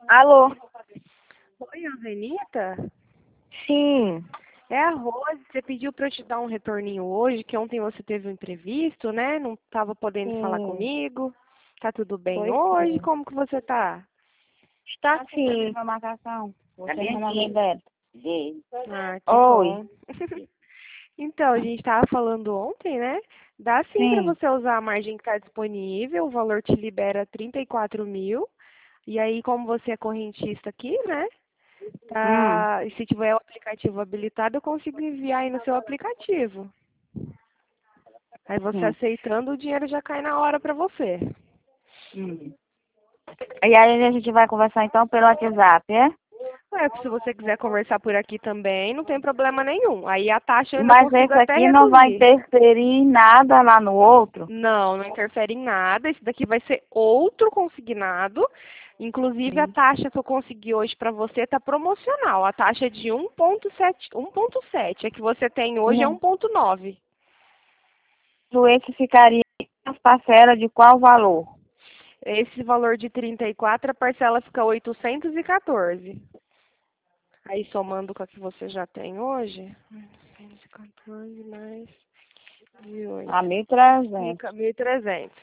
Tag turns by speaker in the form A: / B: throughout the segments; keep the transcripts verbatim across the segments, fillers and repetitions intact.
A: Alô?
B: Oi, Avenita?
A: Sim.
B: É a Rose. Você pediu para eu te dar um retorninho hoje, que ontem você teve um imprevisto, né? Não estava podendo falar
A: Sim.
B: comigo. Tá tudo bem
A: Foi
B: hoje?
A: sim.
B: Como que você tá?
A: Está sim. Uma marcação. Você não mandou dela.
B: Ah, que
A: Oi.
B: bom. Então, a gente estava falando ontem, né? Dá sim para
A: Sim.
B: você usar a margem que está disponível, o valor te libera trinta e quatro mil. E aí, como você é correntista aqui, né?
A: Hum.
B: Tá, e se tiver o aplicativo habilitado, eu consigo enviar aí no seu aplicativo. Aí você
A: Sim.
B: aceitando, o dinheiro já cai na hora para você.
A: Hum. E aí a gente vai conversar então pelo WhatsApp, é?
B: É, se você quiser conversar por aqui também, não tem problema nenhum. Aí a taxa eu ainda
A: Mas
B: consigo
A: esse
B: até
A: aqui não vai
B: reduzir.
A: interferir em nada lá no outro?
B: Não, não interfere em nada. Esse daqui vai ser outro consignado. Inclusive, a
A: Sim.
B: taxa que eu consegui hoje para você está promocional. A taxa é de um ponto sete. um ponto sete. A que você tem hoje é
A: Não.
B: um ponto nove.
A: Esse ficaria as parcelas de qual valor?
B: Esse valor de trinta e quatro, a parcela fica oitocentos e quatorze. Aí, somando com a que você já tem hoje, oitocentos e quatorze mais
A: A
B: dezoito,
A: mil e trezentos.
B: fica mil e trezentos.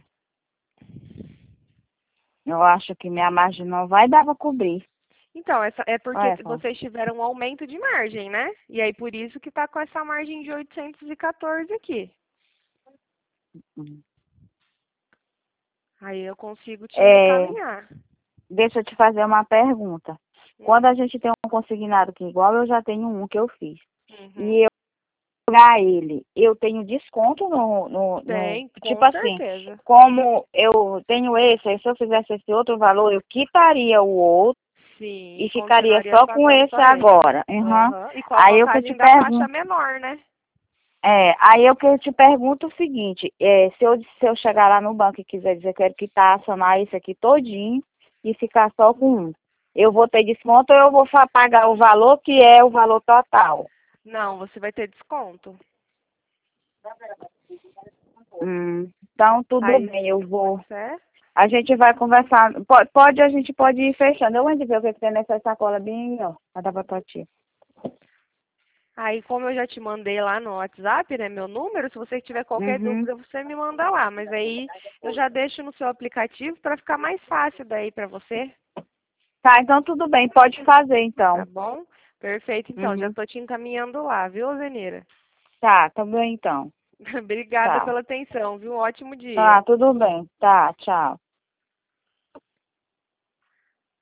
A: Eu acho que minha margem não vai dar para cobrir.
B: Então, essa é porque
A: Olha só.
B: vocês tiveram um aumento de margem, né? E aí, por isso que tá com essa margem de oitocentos e quatorze aqui.
A: Hum.
B: Aí eu consigo te
A: É,
B: encaminhar.
A: deixa eu te fazer uma pergunta. Quando
B: Hum.
A: a gente tem um consignado que é igual, eu já tenho um que eu fiz.
B: Uhum.
A: E eu pagar ele, eu tenho desconto no, no, no-
B: Tem,
A: tipo
B: com
A: assim,
B: certeza.
A: como eu tenho esse, aí se eu fizesse esse outro valor, eu quitaria o outro
B: Sim, e
A: e ficaria
B: continuaria
A: só com
B: pagando
A: esse
B: só esse.
A: agora. Uhum.
B: Aham. E com a
A: Aí eu que te
B: vantagem da taxa
A: pergunto,
B: menor, né?
A: é, aí eu que te pergunto o seguinte, é, se eu, se eu chegar lá no banco e quiser dizer que eu quero quitar, acionar isso aqui todinho e ficar só com um, eu vou ter desconto ou eu vou fa- pagar o valor que é o valor total?
B: Não, você vai ter desconto.
A: Hum, então tudo
B: Aí,
A: bem, eu vou.
B: certo?
A: A gente vai conversar. Pode, pode a gente pode ir fechando. Eu vou ver o que que tem nessa sacola bem, ó. Pra dar pra tua tia.
B: Aí, como eu já te mandei lá no WhatsApp, né, meu número, se você tiver qualquer
A: Uhum.
B: dúvida, você me manda lá. Mas aí eu já deixo no seu aplicativo para ficar mais fácil daí para você,
A: Tá, então tudo bem, pode fazer
B: tá
A: então.
B: bom? Perfeito, então. Já
A: Uhum.
B: estou te encaminhando lá, viu, Zenira?
A: Tá, tá bem então.
B: Obrigada
A: Tchau.
B: pela atenção, viu? Um ótimo dia.
A: Tá, tudo bem. Tá, tchau.